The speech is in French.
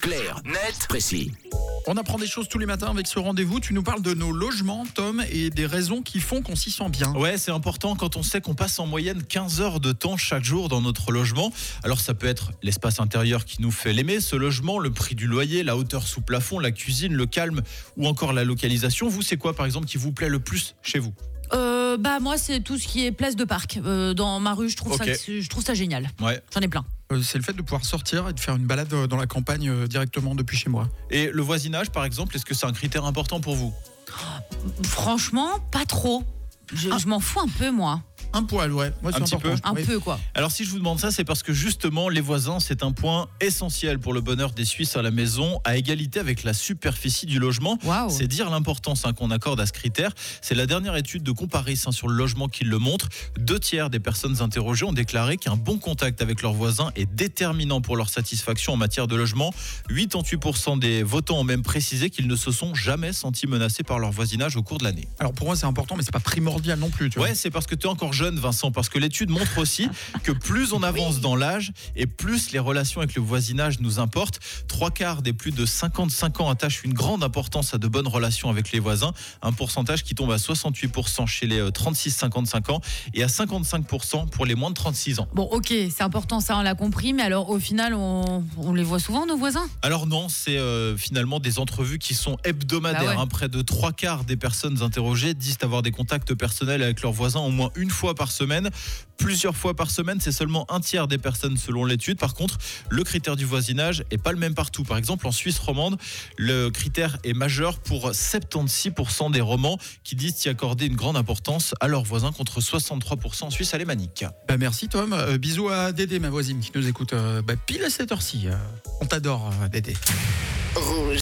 Clair, net, précis. On apprend des choses tous les matins avec ce rendez-vous. Tu nous parles de nos logements, Tom, et des raisons qui font qu'on s'y sent bien. Ouais, c'est important quand on sait qu'on passe en moyenne 15 heures de temps chaque jour dans notre logement. Alors ça peut être l'espace intérieur qui nous fait l'aimer, ce logement, le prix du loyer, la hauteur sous plafond, la cuisine, le calme ou encore la localisation. Vous, c'est quoi par exemple qui vous plaît le plus chez vous ? Moi, c'est tout ce qui est place de parc. Dans ma rue, je trouve ça génial. Ouais. J'en ai plein. C'est le fait de pouvoir sortir et de faire une balade dans la campagne directement depuis chez moi. Et le voisinage par exemple, est-ce que c'est un critère important pour vous ? Franchement, pas trop. Je m'en fous un peu, moi. Un poil, ouais. Moi, c'est Un petit important. peu. Un peu, quoi. Alors si je vous demande ça, c'est parce que justement les voisins, c'est un point essentiel pour le bonheur des Suisses à la maison, à égalité avec la superficie du logement. Waouh. C'est dire l'importance qu'on accorde à ce critère. C'est la dernière étude de Comparis sur le logement qui le montre. 2/3 des personnes interrogées ont déclaré qu'un bon contact avec leurs voisins est déterminant pour leur satisfaction en matière de logement. 88% des votants ont même précisé qu'ils ne se sont jamais sentis menacés par leur voisinage au cours de l'année. Alors pour moi, c'est important, mais c'est pas primordial non plus. Tu vois. Ouais, c'est parce que tu es encore jeune, Vincent, parce que l'étude montre aussi que plus on avance dans l'âge et plus les relations avec le voisinage nous importent. 3/4 des plus de 55 ans attachent une grande importance à de bonnes relations avec les voisins, un pourcentage qui tombe à 68% chez les 36-55 ans et à 55% pour les moins de 36 ans. Bon, ok, c'est important, ça, on l'a compris, mais alors au final, on les voit souvent, nos voisins ? Alors non, c'est finalement des entrevues qui sont hebdomadaires. Bah ouais. Près de 3/4 des personnes interrogées disent avoir des contacts personnels avec leurs voisins au moins une fois par semaine. Plusieurs fois par semaine, c'est seulement 1/3 des personnes selon l'étude. Par contre, le critère du voisinage est pas le même partout. Par exemple, en Suisse romande, le critère est majeur pour 76% des romans qui disent y accorder une grande importance à leurs voisins contre 63% en Suisse alémanique. Bah, merci, Tom. Bisous à Dédé, ma voisine, qui nous écoute pile à cette heure-ci. On t'adore, Dédé. Rouge.